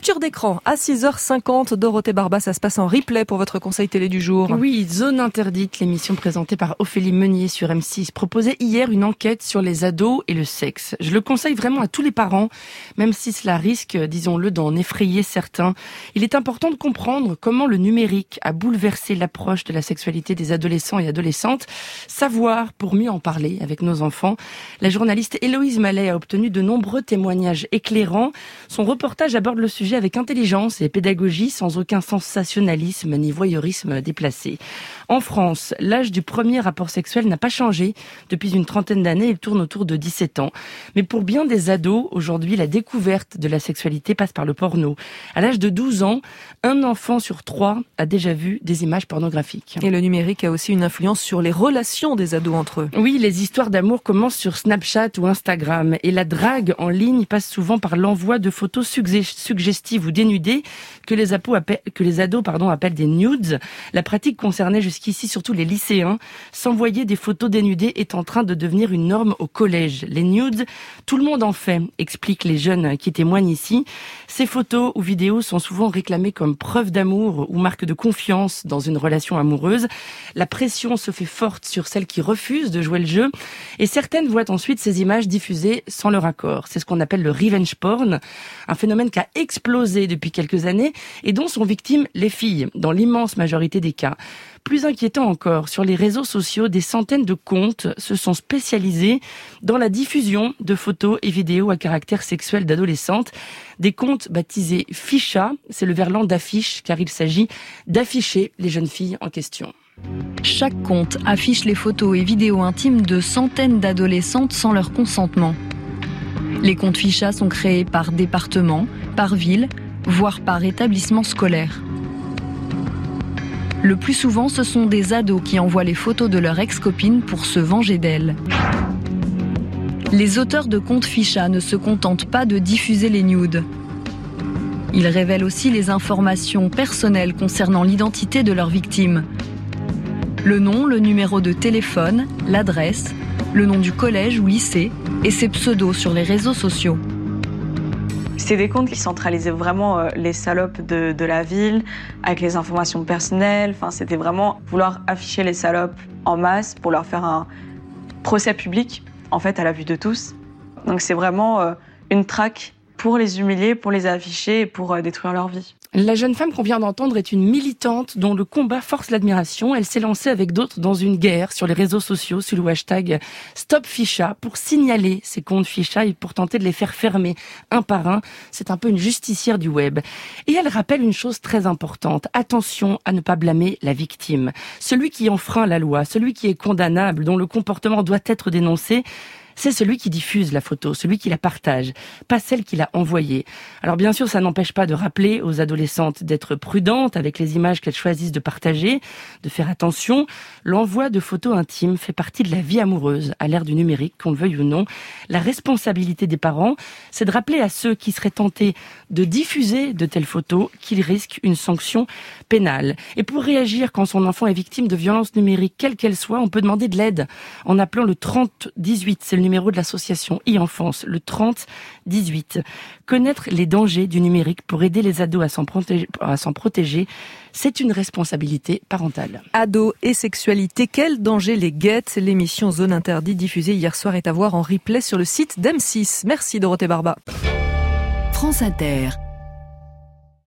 Capture d'écran à 6h50. Dorothée Barba, ça se passe en replay pour votre conseil télé du jour. Oui, Zone interdite, l'émission présentée par Ophélie Meunier sur M6, proposait hier une enquête sur les ados et le sexe. Je le conseille vraiment à tous les parents, même si cela risque, disons-le, d'en effrayer certains. Il est important de comprendre comment le numérique a bouleversé l'approche de la sexualité des adolescents et adolescentes. Savoir pour mieux en parler avec nos enfants. La journaliste Héloïse Mallet a obtenu de nombreux témoignages éclairants. Son reportage aborde le sujet avec intelligence et pédagogie, sans aucun sensationnalisme ni voyeurisme déplacé. En France, l'âge du premier rapport sexuel n'a pas changé. Depuis une trentaine d'années, il tourne autour de 17 ans. Mais pour bien des ados, aujourd'hui, la découverte de la sexualité passe par le porno. À l'âge de 12 ans, un enfant sur 3 a déjà vu des images pornographiques. Et le numérique a aussi une influence sur les relations des ados entre eux. Oui, les histoires d'amour commencent sur Snapchat ou Instagram. Et la drague en ligne passe souvent par l'envoi de photos suggestives ou dénudées que les ados appellent des nudes. La pratique concernait jusqu'ici surtout les lycéens. S'envoyer des photos dénudées est en train de devenir une norme au collège. Les nudes, tout le monde en fait, expliquent les jeunes qui témoignent ici. Ces photos ou vidéos sont souvent réclamées comme preuve d'amour ou marque de confiance dans une relation amoureuse. La pression se fait forte sur celles qui refusent de jouer le jeu et certaines voient ensuite ces images diffusées sans leur accord. C'est ce qu'on appelle le revenge porn, un phénomène qui a explosé depuis quelques années et dont sont victimes les filles, dans l'immense majorité des cas. Plus inquiétant encore, sur les réseaux sociaux, des centaines de comptes se sont spécialisés dans la diffusion de photos et vidéos à caractère sexuel d'adolescentes. Des comptes baptisés Ficha, c'est le verlan d'affiche, car il s'agit d'afficher les jeunes filles en question. Chaque compte affiche les photos et vidéos intimes de centaines d'adolescentes sans leur consentement. Les comptes Ficha sont créés par département, par ville, voire par établissement scolaire. Le plus souvent, ce sont des ados qui envoient les photos de leur ex-copine pour se venger d'elles. Les auteurs de comptes Ficha ne se contentent pas de diffuser les nudes. Ils révèlent aussi les informations personnelles concernant l'identité de leurs victimes. Le nom, le numéro de téléphone, l'adresse, le nom du collège ou lycée et ses pseudos sur les réseaux sociaux. C'est des comptes qui centralisaient vraiment les salopes de la ville, avec les informations personnelles. Enfin, c'était vraiment vouloir afficher les salopes en masse pour leur faire un procès public, en fait, à la vue de tous. Donc c'est vraiment une traque pour les humilier, pour les afficher et pour détruire leur vie. La jeune femme qu'on vient d'entendre est une militante dont le combat force l'admiration. Elle s'est lancée avec d'autres dans une guerre sur les réseaux sociaux sous le hashtag Stop Ficha pour signaler ces comptes Ficha et pour tenter de les faire fermer un par un. C'est un peu une justicière du web. Et elle rappelle une chose très importante. Attention à ne pas blâmer la victime. Celui qui enfreint la loi, celui qui est condamnable, dont le comportement doit être dénoncé, c'est celui qui diffuse la photo, celui qui la partage, pas celle qui l'a envoyée. Alors bien sûr, ça n'empêche pas de rappeler aux adolescentes d'être prudentes avec les images qu'elles choisissent de partager, de faire attention. L'envoi de photos intimes fait partie de la vie amoureuse à l'ère du numérique, qu'on le veuille ou non. La responsabilité des parents, c'est de rappeler à ceux qui seraient tentés de diffuser de telles photos qu'ils risquent une sanction pénale. Et pour réagir quand son enfant est victime de violences numériques, quelle qu'elle soit, on peut demander de l'aide en appelant le 3018. C'est le numéro de l'association e-enfance, le 3018. Connaître les dangers du numérique pour aider les ados à s'en protéger, c'est une responsabilité parentale. Ados et sexualité, quel danger les guette? L'émission Zone interdite diffusée hier soir est à voir en replay sur le site d'M6. Merci Dorothée Barba. France Inter.